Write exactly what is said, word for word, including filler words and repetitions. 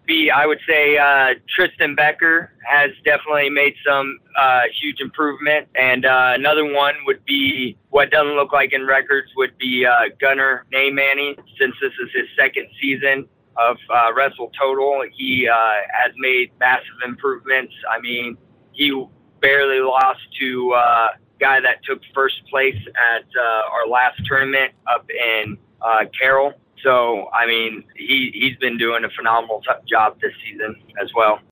be, I would say, uh, Tristan Becker has definitely made some uh, huge improvement. And uh, another one would be, what doesn't look like in records, would be uh, Gunnar Neymanny. Since this is his second season of uh, Wrestle Total, he uh, has made massive improvements. I mean, he barely lost to a uh, guy that took first place at uh, our last tournament up in uh, Carroll. So, I mean, he, he's been doing a phenomenal t- job this season as well.